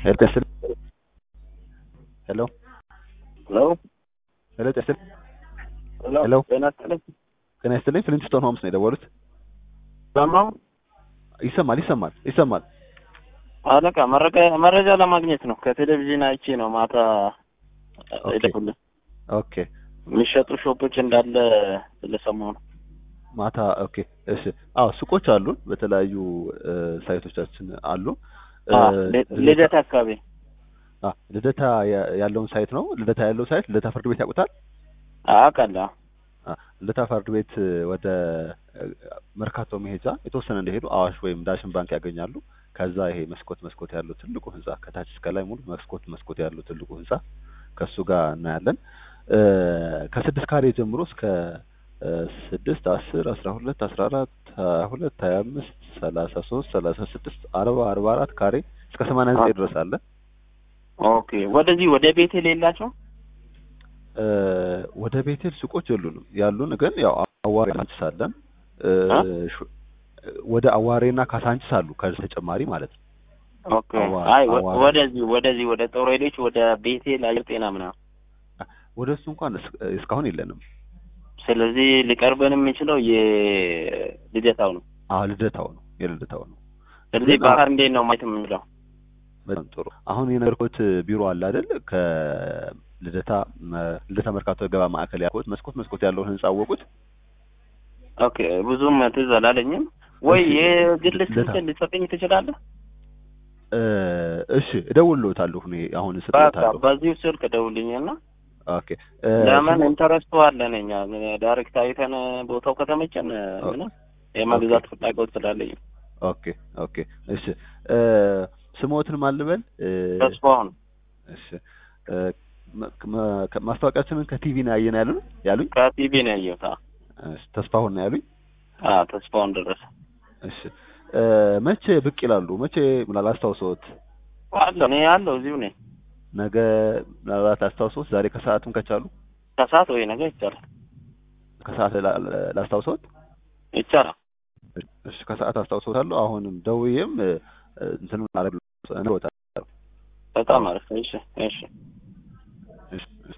Hello. Hello. Hello? Hello, Tesla. Hello? Hello. Benasile? Can I still Flintstone Homes ነው የደወሉት? ሰማው? ይሰማል። አለቃ መረጃ ለማግኘት ነው። ከቴሌቪዥን አይቼ ነው ማታ የደወልኩት። ኦኬ። የሚሸጡ ሾፖች እንዳለ ስለሰማሁ ነው። ማታ ኦኬ። እሺ። ሱቆች አሉን በተለያዩ ሳይቶቻችን አሉ። ልደታ አካባቢ ልደታ ያለውን ሳይት ነው። ልደታ ያለው ሳይት ልደታ ፍርድ ቤት ያውቁታል? አውቃለሁ። ልደታ ፍርድ ቤት ወደ መርካቶ መሄጃ የተወሰነ እንደሄዱ አዋሽ ወይም ዳሽን ባንክ ያገኛሉ። ከዛ ይሄ መስኮት ያለው ትልቁ ህንጻ ከታች እስከ ላይ ሙሉ መስኮት ያለው ትልቁ ህንጻ ከሱ ጋር እናያለን። ከ6 ካሬ ጀምሮ እስከ 6 10 12 14 22 25 33 36 40 44 ካሬ እስከ 89 ድረስ አለ። ኦኬ። ወደ ቤቴል የላቸው? ወደ ቤቴል ሱቆች የሉንም። ያሉን ግን ያው አዋሬ ካሳንቺስ አለን። ወደ አዋሬና ካሳንቺስ አሉ ከተጨማሪ ማለት ነው። ኦኬ። አይ ወደዚህ ወደ ጦሬሌች ወደ ቤቴል አየር ጤና ምናምን ወደሱ እንኳን እስካሁን የለንም። ስለዚህ ሊቀርበን የሚችለው የልደታው ነው። የልደታው ነው። ስለዚህ ባህር እንዴት ነው ማለት የምንለው? በጣም ጥሩ። አሁን የነገርኩት ቢሮ አለ አይደል? ከልደታ መርካቶ ገበያ ማዕከል ያልኩት መስኮት ያለውን ህንጻ አወቁት? ኦኬ። ብዙም ትዝ አላለኝም። ወይ የግል ስልክ ልትሰጠኝ ትችላለህ? እሺ እደውልልዎታለሁ። አሁን ስልክዎታለሁ። በዚሁ ስልክ ደውልልኝና ኦኬ። ለምን ኢንተረስቱ አለን እኛ ዳይሬክት አይተን ቦታው ከተመቸን ምን የመግዛት ፍላጎት ስላለኝ። ኦኬ። እሺ ስሞትን ማልበል? ተስፋውን። እሺ ማስታወቂያችንን ከቲቪ ነው ያሉኝ? ከቲቪ ነው ያየሁት። ተስፋውን ነው ያሉኝ? ተስፋውን ደረሰ። እሺ መቼ ብቅ ይላሉ? መቼ ምናልባት አስታውሰውት? እኔ እዚሁ ነኝ። ነገ ምናልባት አስታውሰውት? ዛሬ ከሰዓትም ከቻሉ ከሰዓት ወይ ነገ ይቻላል። ከሰዓት ላስታውሰውት? ይቻላል። እሺ ከሰዓት አስታውሰውታለሁ። አሁንም ደውዬም እንትኑን አረጋግጥ ነው። በጣም አሪፍ። እሺ